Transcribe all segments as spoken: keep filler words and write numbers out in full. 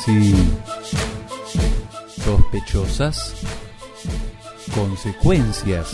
así sospechosas consecuencias.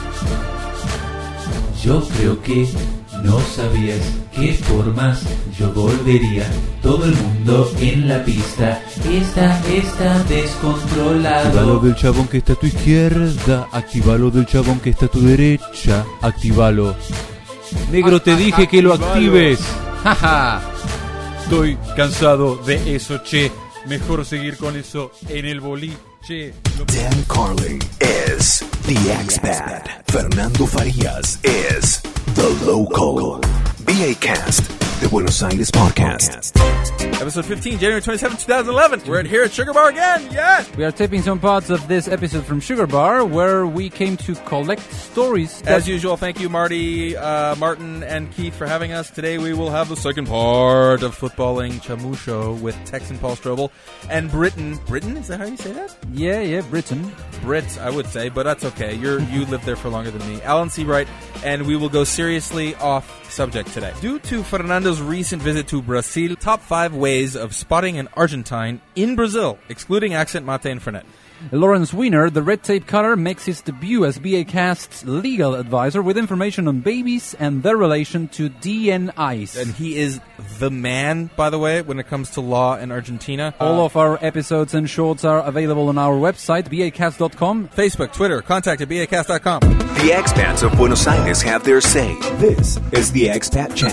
Yo creo que no sabías qué formas yo volvería. Todo el mundo en la pista está, está descontrolado. Activalo del chabón que está a tu izquierda, activalo del chabón que está a tu derecha, activalo. Negro, te dije que lo actives. Jaja. Estoy cansado de eso, che. Mejor seguir con eso en el boliche. Dan Carlin is the expat. Fernando Farías is the local. B A Cast, the Buenos Aires podcast. Episode fifteen, January twenty-seventh, twenty eleven. We're here at Sugar Bar again, yes! We are taping some parts of this episode from Sugar Bar, where we came to collect stories. As usual, thank you, Marty, uh, Martin, and Keith for having us. Today we will have the second part of Footballing Chamusho with Texan Paul Strobel and Britain. Britain? Is that how you say that? Yeah, yeah, Britain. Brit, I would say, but that's okay. You're you lived there for longer than me. Alan Seabright, and we will go seriously off subject today. Due to Fernando's recent visit to Brazil, top five ways of spotting an Argentine in Brazil, excluding accent, mate, and Fernet. Lawrence Weiner, the red tape cutter, makes his debut as B A Cast's legal advisor with information on babies and their relation to D N Is. And he is the man, by the way, when it comes to law in Argentina. All uh, of our episodes and shorts are available on our website, b a cast dot com. Facebook, Twitter, contact at b a cast dot com. The expats of Buenos Aires have their say. This is the Expat Chat.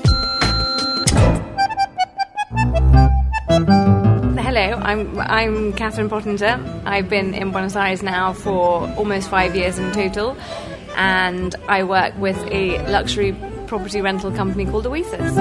Hello, I'm I'm Catherine Pottinger. I've been in Buenos Aires now for almost five years in total, and I work with a luxury property rental company called Oasis.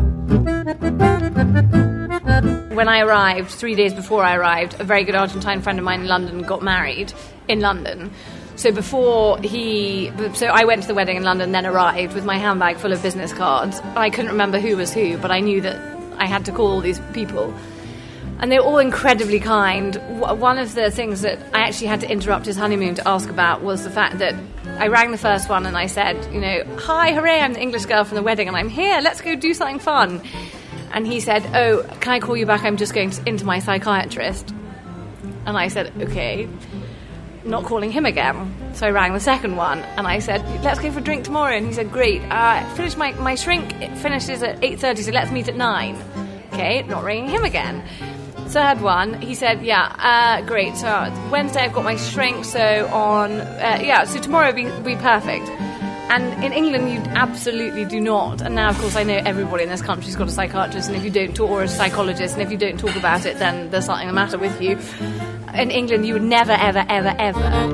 When I arrived, three days before I arrived, a very good Argentine friend of mine in London got married in London. So before he, so I went to the wedding in London, then arrived with my handbag full of business cards. I couldn't remember who was who, but I knew that I had to call all these people. And they were all incredibly kind. One of the things that I actually had to interrupt his honeymoon to ask about was the fact that I rang the first one and I said, you know, hi, hooray, I'm the English girl from the wedding and I'm here, let's go do something fun. And he said, oh, can I call you back? I'm just going to, into my psychiatrist. And I said, okay. Not calling him again. So I rang the second one and I said, let's go for a drink tomorrow. And he said, great. Uh, finish my, my shrink it finishes at eight thirty, so let's meet at nine. Okay, not ringing him again. Third one, he said, yeah, uh, great. So Wednesday I've got my shrink, so on, uh, yeah, so tomorrow will be, will be perfect. And in England, you absolutely do not. And now, of course, I know everybody in this country's got a psychiatrist, and if you don't talk, or a psychologist, and if you don't talk about it, then there's something the matter with you. In England, you would never, ever, ever, ever.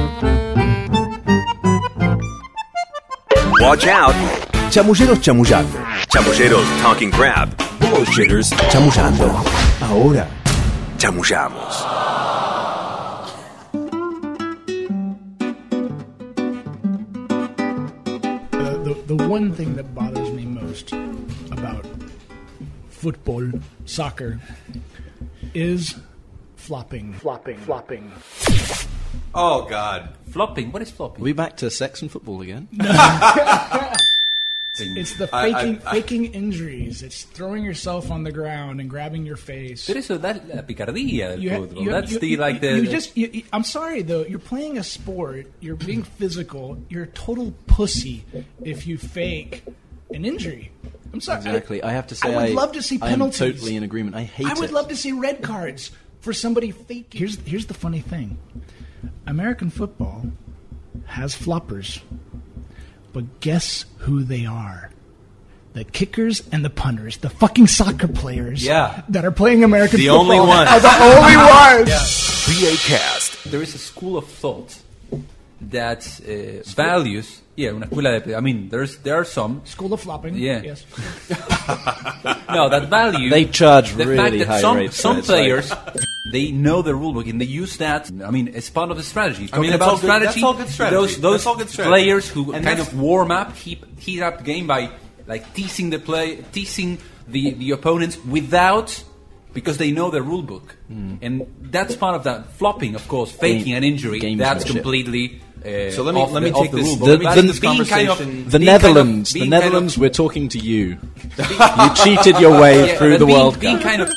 Watch out! Chamulleros chamullando. Chamulleros talking crap. Bullshitters chamullando. Ahora, chamullamos. Uh, the, the one thing that bothers me most about football, soccer, is flopping, flopping, flopping. Oh, God. Flopping? What is flopping? Are we back to sex and football again? It's the I- faking I- I- faking injuries. It's throwing yourself on the ground and grabbing your face. Pero eso da la picardía del You ha- fútbol. you- That's you- the, you- like, the... you just. You, you- I'm sorry though. You're playing a sport. You're being physical. You're a total pussy if you fake an injury. I'm sorry. Exactly. I have to say, I would I, love to see I am penalties. totally in agreement. I hate I would it. love to see red cards for somebody faking. Here's here's the funny thing. American football has floppers, but guess who they are? The kickers and the punters, the fucking soccer players Yeah. that are playing American The football. only ones. Are the only ones. B A Cast. There is a school of thought that uh, values... Yeah, una escuela de... I mean, there's there are some... School of flopping. Yeah. Yes. No, that value... They charge the really fact that high some, rates. some so it's like- players, they know the rule book and they use that. I mean, it's part of the strategy. I mean, Talking that's about all good- strategy, that's all good strategy. Those, those That's all good strategy. players who And kind that's- of warm up, heat, heat up the game by like teasing the play, teasing the, the opponents without... Because they know the rule book. Mm. And that's part of that. Flopping, of course, faking Game- an injury, that's gamesmanship. completely... Uh, So let me- off let the, me off take the this- rule book. The, Being the, this being kind of- conversation- the being kind of- Netherlands, the being kind of- Netherlands, we're talking to you. You cheated your way Yeah, through but the being, World being Cup. kind of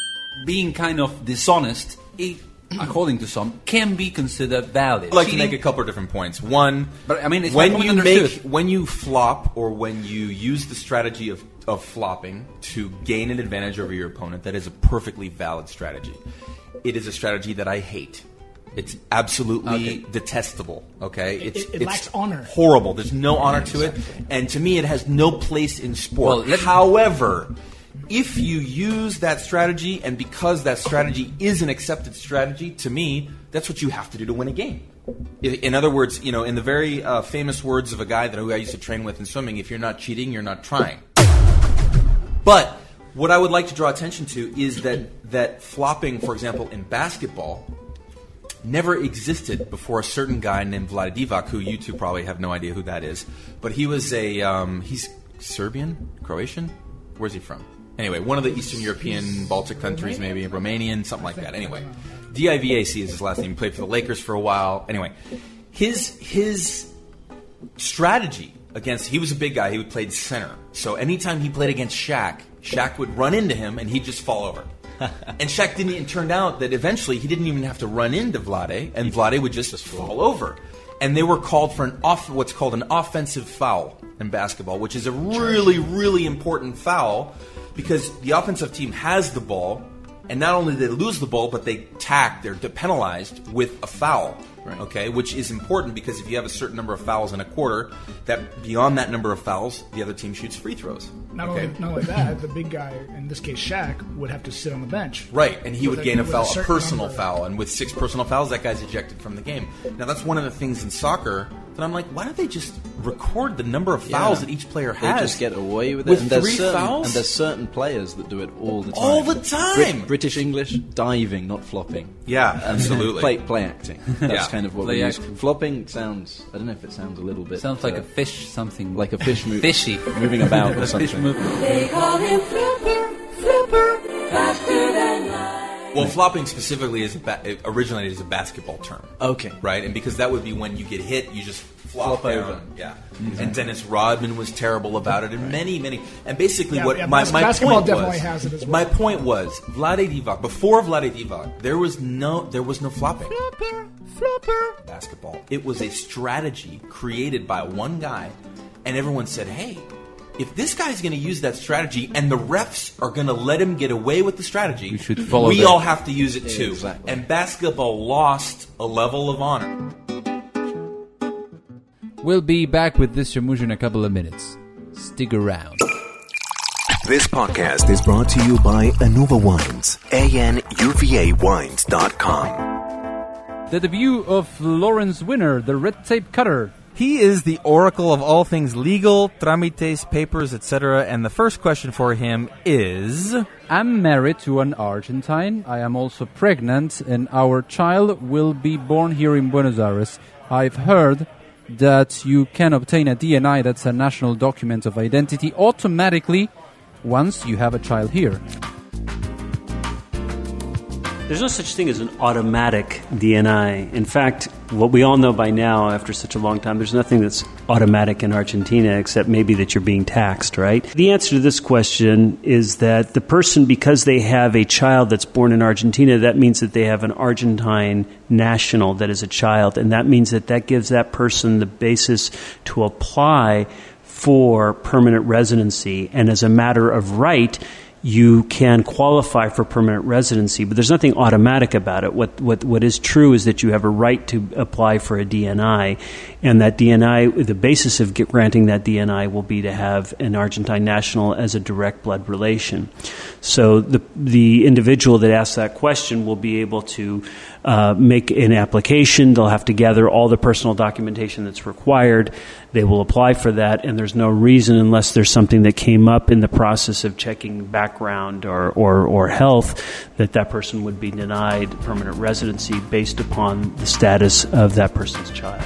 being kind of dishonest, it, according to some, can be considered valid. I'd like Cheating- to make a couple of different points. One, But, I mean, it's when not you understood. make when you flop or when you use the strategy of, of flopping to gain an advantage over your opponent, that is a perfectly valid strategy. It is a strategy that I hate. It's absolutely Okay. detestable. Okay, it's it it's lacks honor. Horrible. There's no honor to it, and to me, it has no place in sport. Well, let- However, if you use that strategy, and because that strategy is an accepted strategy, to me, that's what you have to do to win a game. I- In other words, you know, in the very uh, famous words of a guy that who I used to train with in swimming, if you're not cheating, you're not trying. But what I would like to draw attention to is that that flopping, for example, in basketball, never existed before a certain guy named Vlade Divac, who you two probably have no idea who that is. But he was a, um, he's Serbian? Croatian? Where's he from? Anyway, one of the Eastern European, Baltic countries, maybe, Romanian, something like that. Anyway, D I V A C is his last name. He played for the Lakers for a while. Anyway, his his strategy against, he was a big guy, he would play center. So anytime he played against Shaq, Shaq would run into him and he'd just fall over. And Shaq didn't, it turned out that eventually he didn't even have to run into Vlade, and Vlade would just, just fall over. And they were called for an off, what's called an offensive foul in basketball, which is a really, really important foul because the offensive team has the ball, and not only do they lose the ball, but they tack, they're penalized with a foul. Right. Okay, which is important because if you have a certain number of fouls in a quarter, that beyond that number of fouls, the other team shoots free throws. Not okay? only not only that, the big guy, in this case Shaq, would have to sit on the bench. Right, and he With would a- gain a with foul, a, certain personal number. foul, and with six personal fouls, that guy's ejected from the game. Now, that's one of the things in soccer that I'm like, why don't they just record the number of fouls Yeah. that each player They has? just get away with it. With and there's three certain, fouls? And there's certain players that do it all the time. All the time! Brit- British English, diving, not flopping. Yeah, absolutely. Play, play acting. That's Yeah. kind of what Play we use. acting. Flopping sounds, I don't know if it sounds a little bit... Sounds like uh, a fish something. like a fish move. Fishy. Moving about or A fish something. movement. They call him Flipper, Flipper, faster than light. Well, flopping specifically is a ba- it originated as a basketball term. Okay. Right? And because that would be when you get hit, you just flop, Flop down. over. Yeah. And Dennis Rodman was terrible about it, and many, many. And basically, Yeah, what yeah, my, bas- my basketball point definitely was, has it as well. my point was, Vlade Divac. Before Vlade Divac, there was no, there was no flopping. Flopper, flopper. Basketball. It was a strategy created by one guy, and everyone said, "Hey, if this guy's going to use that strategy, and the refs are going to let him get away with the strategy, We should follow we that. all have to use it too." Exactly. And basketball lost a level of honor. We'll be back with this Shamush in a couple of minutes. Stick around. This podcast is brought to you by Anuva Wines, A N U V A wines dot com. The debut of Lawrence Winner, the red tape cutter. He is the oracle of all things legal, tramites, papers, et cetera. And the first question for him is... I'm married to an Argentine. I am also pregnant, and our child will be born here in Buenos Aires. I've heard that you can obtain a D N I, that's a national document of identity, automatically once you have a child here. There's no such thing as an automatic D N I. In fact, what we all know by now, after such a long time, there's nothing that's automatic in Argentina except maybe that you're being taxed, right? The answer to this question is that the person, because they have a child that's born in Argentina, that means that they have an Argentine national that is a child, and that means that that gives that person the basis to apply for permanent residency. And as a matter of right, you can qualify for permanent residency, but there's nothing automatic about it. What what what is true is that you have a right to apply for a D N I, and that D N I, the basis of get, granting that D N I will be to have an Argentine national as a direct blood relation. So the the individual that asks that question will be able to uh, make an application. They'll have to gather all the personal documentation that's required. They will apply for that, and there's no reason, unless there's something that came up in the process of checking background or, or, or health, that that person would be denied permanent residency based upon the status of that person's child.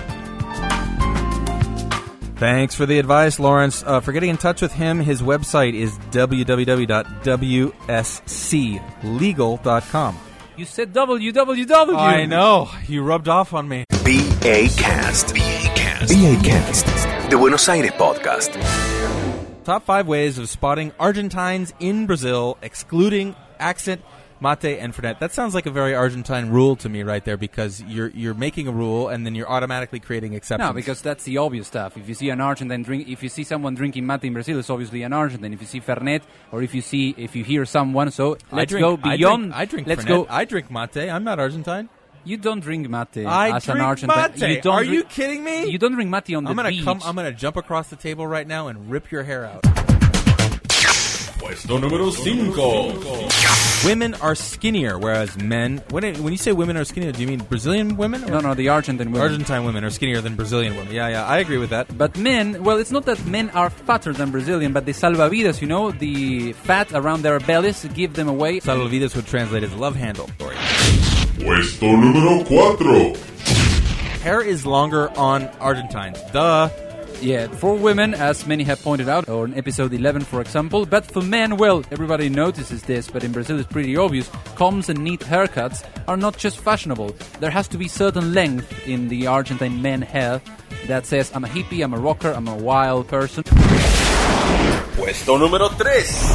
Thanks for the advice, Lawrence. Uh, for getting in touch with him, his website is w w w dot w s c legal dot com. You said W W W. I know. You rubbed off on me. B A Cast. B A Cast. B A Cast. The Buenos Aires Podcast. Top five ways of spotting Argentines in Brazil, excluding accent Mate and Fernet. That sounds like a very Argentine rule to me right there, because you're you're making a rule and then you're automatically creating exceptions. No, because that's the obvious stuff. If you see an Argentine drink, if you see someone drinking mate in Brazil, it's obviously an Argentine. If you see Fernet, or if you see, if you hear someone, so I let's drink, go beyond. I drink, I drink let's Fernet. go. I drink mate. I'm not Argentine. You don't drink mate I as drink an Argentine. mate. You don't Are drink, you kidding me? You don't drink mate on the I'm gonna beach. come. I'm gonna jump across the table right now and rip your hair out. Puesto número cinco. Women are skinnier, whereas men. When, it, when you say women are skinnier, do you mean Brazilian women? Or No, no, the Argentine women. Argentine women are skinnier than Brazilian women. Yeah, yeah, I agree with that. But men, well, it's not that men are fatter than Brazilian, but the salvavidas, you know, the fat around their bellies give them away. Salvavidas would translate as love handle. Puesto número cuatro. Hair is longer on Argentines. Duh. Yeah, for women, as many have pointed out, or in episode eleven, for example. But for men, well, everybody notices this, but in Brazil it's pretty obvious. Combs and neat haircuts are not just fashionable. There has to be certain length in the Argentine men hair that says, I'm a hippie, I'm a rocker, I'm a wild person. Puesto número tres.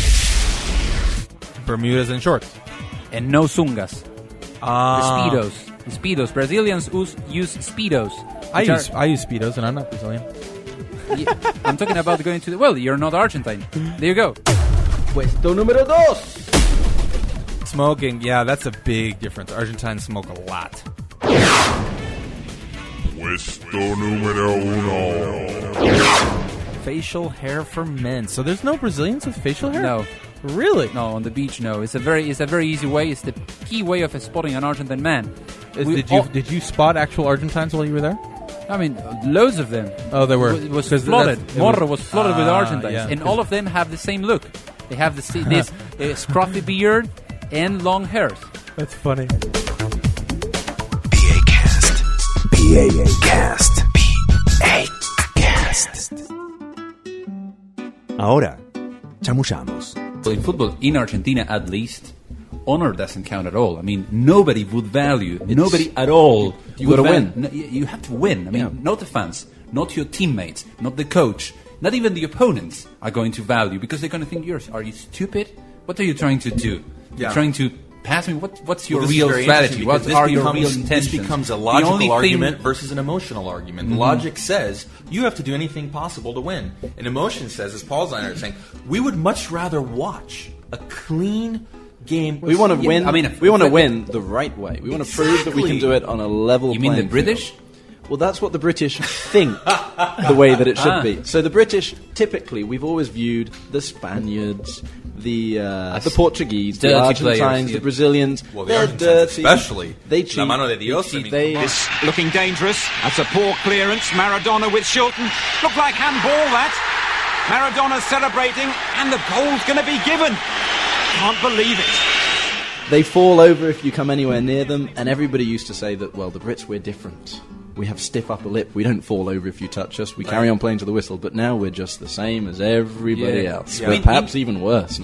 Bermudas and shorts. And no zungas. Ah. The Speedos. The Speedos. Brazilians use, use Speedos. I which use are- I use Speedos, and I'm not Brazilian. Yeah, I'm talking about going to the... Well, you're not Argentine. There you go. Puesto número dos. Smoking, yeah, that's a big difference. Argentines smoke a lot. Puesto número uno. Facial hair for men. So there's no Brazilians with facial hair? No. Really? No, on the beach, no. It's a very, it's a very easy way. It's the key way of spotting an Argentine man. Is, We did you all- did you spot actual Argentines while you were there? I mean, loads of them. Oh, there were. It was 'Cause flooded. that's- it Morro was- was flooded with Ah, Argentines, yeah. and all of them have the same look. They have the si- this uh, scruffy beard and long hairs. That's funny. B A Cast. B A Cast. B A Cast. Ahora, chamullamos. Well, in football, in Argentina at least, honor doesn't count at all. I mean, nobody would value, nobody at all. You would gotta val- win. No, you you have to win. I mean, Yeah. not the fans, not your teammates, not the coach, not even the opponents are going to value, because they're going to think, you're, are you stupid? What are you trying to do? You're Yeah. trying to pass me? What, what's your Well, this is real very strategy? interesting What because this are your becomes- real intentions? This becomes a The only logical thing- argument versus an emotional argument. Mhm. Logic says you have to do anything possible to win. And emotion says, as Paul's on saying, we would much rather watch a clean game. We want to Yeah, win. I mean, we want to win the right way. We want to prove that we can Exactly. do it on a level. You mean the playing British? field. Well, that's what the British think the way that it should Ah. be. So the British, typically, we've always viewed the Spaniards, the uh, the Portuguese, the dirty Argentines, players, the yeah. Brazilians. Well, the they're Argentines dirty. especially. They La cheat. mano de Dios, They I cheat. mean, They- come on. This looking dangerous. That's a poor clearance. Maradona with Shilton. Looked like handball, that. Maradona's celebrating, and the goal's going to be given. Can't believe it. They fall over if you come anywhere near them, and everybody used to say that, well, the Brits, we're different. We have stiff upper lip. We don't fall over if you touch us. We carry on playing to the whistle, but now we're just the same as everybody Yeah. else. Yeah. We're I mean, perhaps in- even worse.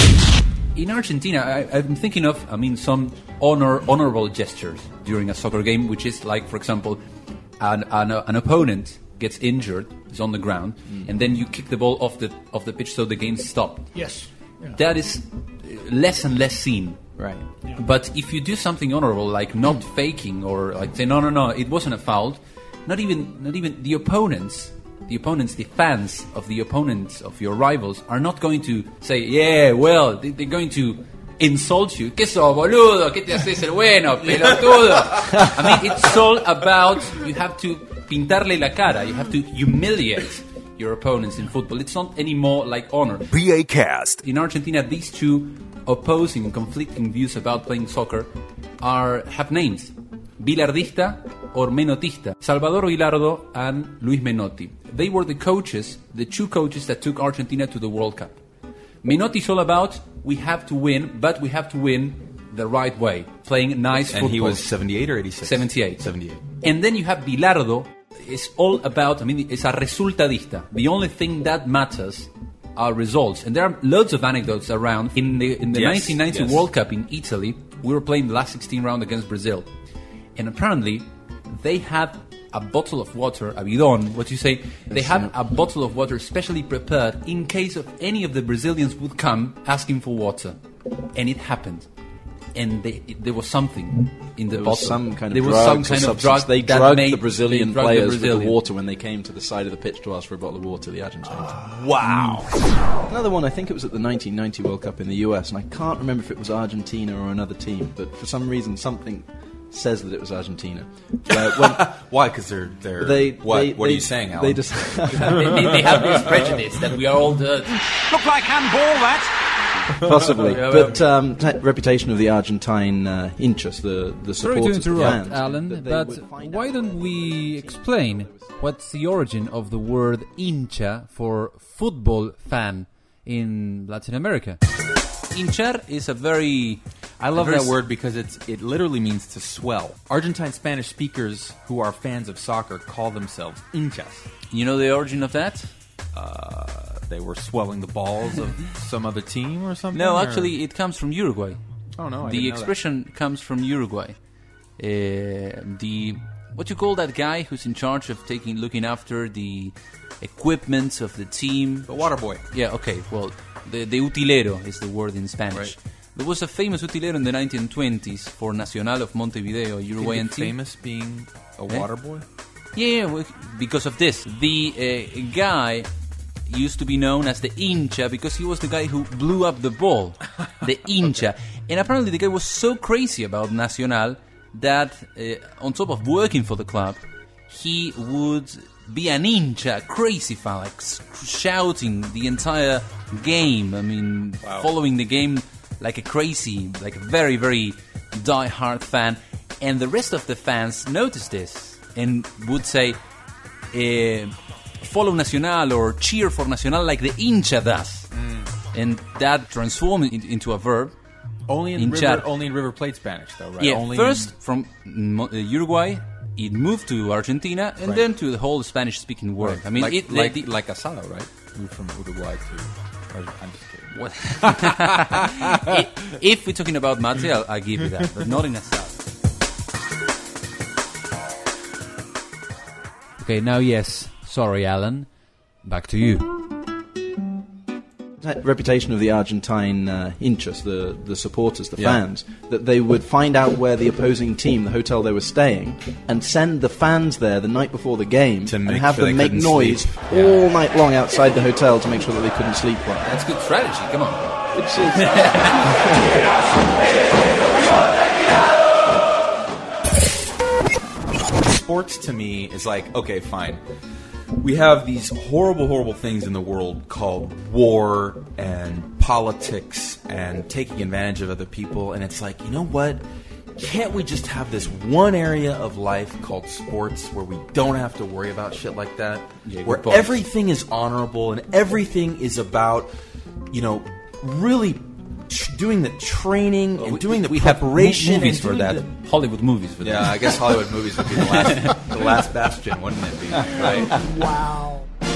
In Argentina, I, I'm thinking of, I mean, some honor, honorable gestures during a soccer game, which is like, for example, an, an, an opponent gets injured, is on the ground, and then you kick the ball off the off the pitch so the game's stopped. Yes. That is uh, less and less seen. Right. But if you do something honorable, like not faking or like say, no, no, no, it wasn't a foul, not even, not even the opponents, the opponents, the fans of the opponents of your rivals are not going to say, yeah, well, they, they're going to insult you. ¿Qué sos, boludo? ¿Qué te haces el bueno, pelotudo? I mean, it's all about, you have to pintarle la cara, you have to humiliate your opponents in football. It's not anymore like honor. B A Cast. In Argentina, these two opposing and conflicting views about playing soccer are have names: Bilardista or Menotista. Salvador Bilardo and Luis Menotti. They were the coaches, the two coaches that took Argentina to the World Cup. Menotti is all about we have to win, but we have to win the right way, playing nice And football. he was seventy-eight or eighty-six? seventy-eight. seventy-eight. And then you have Bilardo. It's all about, I mean, it's a resultadista. The only thing that matters are results. And there are loads of anecdotes around. In the in the Yes, nineteen ninety yes. World Cup in Italy, we were playing the last sixteen round against Brazil. And apparently, they had a bottle of water, a bidon, what you say, they had a bottle of water specially prepared in case of any of the Brazilians would come asking for water. And it happened. and they, there was something in the There bottle. was some kind of there was drugs some or kind of substance. drug They that drugged made the Brazilian they drugged players the with the Brazilian. water when they came to the side of the pitch to ask for a bottle of water, the Argentines. Wow. Another one, I think it was at the nineteen ninety World Cup in the U S, and I can't remember if it was Argentina or another team, but for some reason something says that it was Argentina. Uh, when, Why? Because they're they're They, what? they- what they- are you saying, Alan? They just they, they, they have this prejudice that we are all dirty. Look like handball, that. possibly, Yeah, but um, t- reputation of the Argentine uh, hinchas, the the Sorry to supporters, the interrupt, fans, Alan, that they but would find why out don't where we explain what's the origin of the word hincha for football fan in Latin America? Hinchar is a very... I love very that s- word because it's it literally means to swell. Argentine Spanish speakers who are fans of soccer call themselves hinchas. You know the origin of that? Uh, they were swelling the balls of some other team or something? No, or- actually, it comes from Uruguay. Oh, no, I the didn't know expression comes from Uruguay. Uh, the what you call that guy who's in charge of taking, looking after the equipment of the team? The water boy. Yeah. Okay. Well, the the utilero is the word in Spanish. Right. There was a famous utilero in the nineteen twenties for Nacional of Montevideo, a Uruguayan Is it team. famous being a Eh? water boy? Yeah, yeah, well, because of this. The uh, guy used to be known as the hincha because he was the guy who blew up the ball. The hincha. And apparently the guy was so crazy about Nacional that uh, on top of working for the club, he would be an hincha, crazy fan, like s- shouting the entire game. I mean, Wow. following the game like a crazy, like a very, very die-hard fan. And the rest of the fans noticed this and would say, eh, follow Nacional or cheer for Nacional like the hincha does. And that transformed it into a verb. Only in Hinchar. River, only in River Plate Spanish, though, right? Yeah, only first from Mo- uh, Uruguay, it moved to Argentina, and Right. then to the whole Spanish-speaking world. Right. I mean, like, it, like, the, like Asado, right? Moved from Uruguay to... Or, I'm just kidding. What? I- if we're talking about mate, I'll, I'll give you that, but not in a style. Okay, now yes. Sorry, Alan. Back to you. that reputation of the Argentine uh, hinchas, the, the supporters, the Yeah. fans, that they would find out where the opposing team, the hotel they were staying, and send the fans there the night before the game To and make have sure them they make couldn't noise sleep. all night long outside the hotel to make sure that they couldn't sleep well. That's good strategy. Come on. It's, Sports to me is like, okay, fine. We have these horrible, horrible things in the world called war and politics and taking advantage of other people, and it's like, you know what? Can't we just have this one area of life called sports where we don't have to worry about shit like that? Yeah, where good point. everything is honorable and everything is about, you know, really tr- doing the training and We- doing the we have preparation movies and for doing that. the- Hollywood movies for that. Yeah, I guess Hollywood movies would be the last, the last bastion, wouldn't it be? Right? Wow.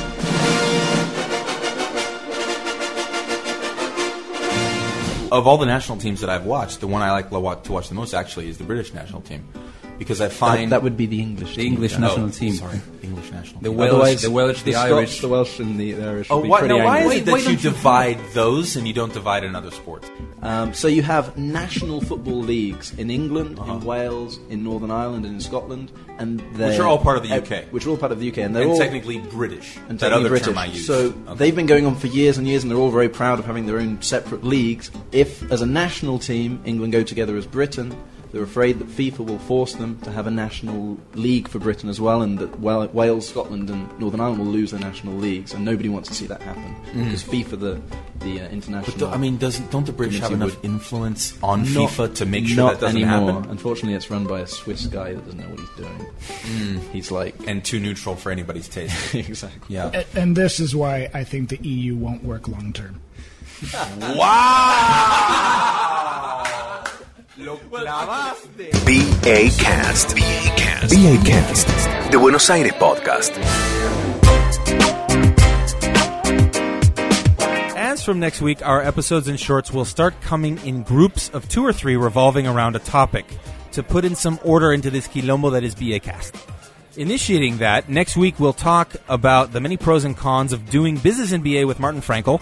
Of all the national teams that I've watched, the one I like to watch, to watch the most actually is the British national team, because I find that, that would be the English The team. English Dan. national Oh, team. Sorry, English national The team. Welsh, Otherwise, the Welsh, the, the Scots, Irish. the Welsh, and the, the Irish. Oh, would be why, pretty now why angry. is it Why that you don't you- divide those and you don't divide in other sports? Um, so you have national football leagues in England, Uh-huh. in Wales, in Northern Ireland, and in Scotland, and they're- Which are all part of the uh, U K. Which are all part of the U K, and they're And all technically British. and that technically other British. term I use. So Okay. they've been going on for years and years, and they're all very proud of having their own separate leagues. If, as a national team, England go together as Britain, they're afraid that FIFA will force them to have a national league for Britain as well, and that Wa- Wales, Scotland, and Northern Ireland will lose their national leagues, and nobody wants to see that happen because FIFA, the the uh, international. But do- I mean, doesn't don't the British have community enough would- influence on Not- FIFA to make sure not that doesn't anymore. happen? Unfortunately, it's run by a Swiss guy that doesn't know what he's doing. He's like And too neutral for anybody's taste. exactly. Yeah. A- And this is why I think the E U won't work long term. B A Cast. B A Cast. B A Cast. De Buenos Aires Podcast. As from next week, our episodes and shorts will start coming in groups of two or three revolving around a topic to put in some order into this quilombo that is B A Cast. Initiating that, next week we'll talk about the many pros and cons of doing business in B A with Martin Frankel,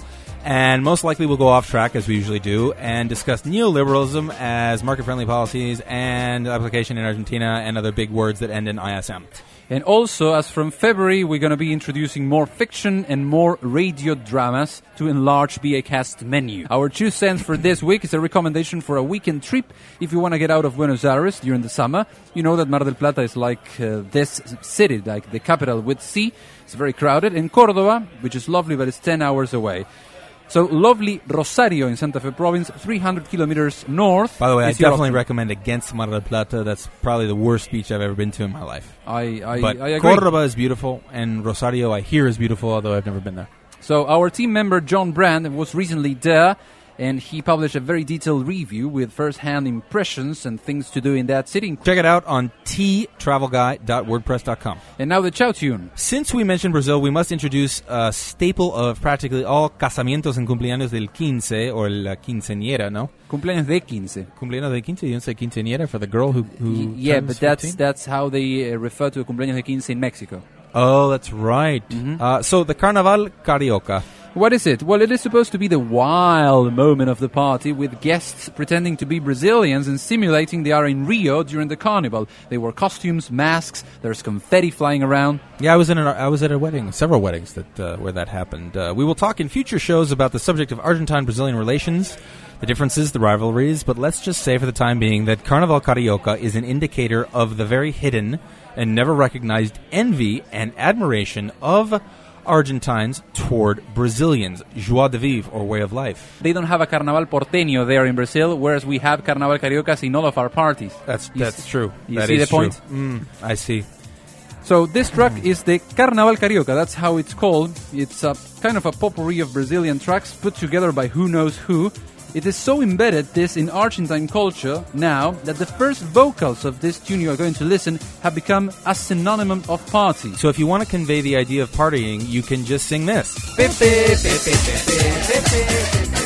And most likely we'll go off track, as we usually do, and discuss neoliberalism as market-friendly policies and application in Argentina and other big words that end in I S M. And also, as from February, we're going to be introducing more fiction and more radio dramas to enlarge B A Cast's menu. Our two cents for this week is a recommendation for a weekend trip if you want to get out of Buenos Aires during the summer. You know that Mar del Plata is like uh, this city, like the capital with sea. It's very crowded. And Córdoba, which is lovely, but it's ten hours away. So lovely Rosario in Santa Fe province, three hundred kilometers north. By the way, I is your definitely option. recommend against Mar del Plata. That's probably the worst beach I've ever been to in my life. I, I, but I agree. Córdoba is beautiful, and Rosario I hear is beautiful, although I've never been there. So our team member John Brand was recently there, and he published a very detailed review with first-hand impressions and things to do in that city. Check it out on t travel guy dot wordpress dot com. And now the Chow Tune. Since we mentioned Brazil, we must introduce a staple of practically all casamientos and cumpleaños del quince, or la quinceañera, no? Cumpleaños de quince. Cumpleaños de quince, you don't say quinceañera for the girl who, who Yeah, turns but that's fifteen? that's how they uh, refer to cumpleaños de quince in Mexico. Oh, that's right. Mm-hmm. Uh, so the Carnaval Carioca. What is it? Well, it is supposed to be the wild moment of the party, with guests pretending to be Brazilians and simulating they are in Rio during the carnival. They wear costumes, masks, there's confetti flying around. Yeah, I was in an, I was at a wedding, several weddings that uh, where that happened. Uh, we will talk in future shows about the subject of Argentine-Brazilian relations, the differences, the rivalries, but let's just say for the time being that Carnaval Carioca is an indicator of the very hidden and never recognized envy and admiration of Argentines toward Brazilians, joie de vivre, or way of life. They don't have a Carnaval Porteño there in Brazil, whereas we have Carnaval Cariocas in all of our parties. That's You that's s- true. You That see is the point? true. Mm, I see. So this track is the Carnaval Carioca, that's how it's called. It's a kind of a potpourri of Brazilian tracks put together by who knows who. It is so embedded, this, in Argentine culture now, that the first vocals of this tune you are going to listen have become a synonym of party. So if you want to convey the idea of partying, you can just sing this. Pepe, Pepe, Pepe, Pepe.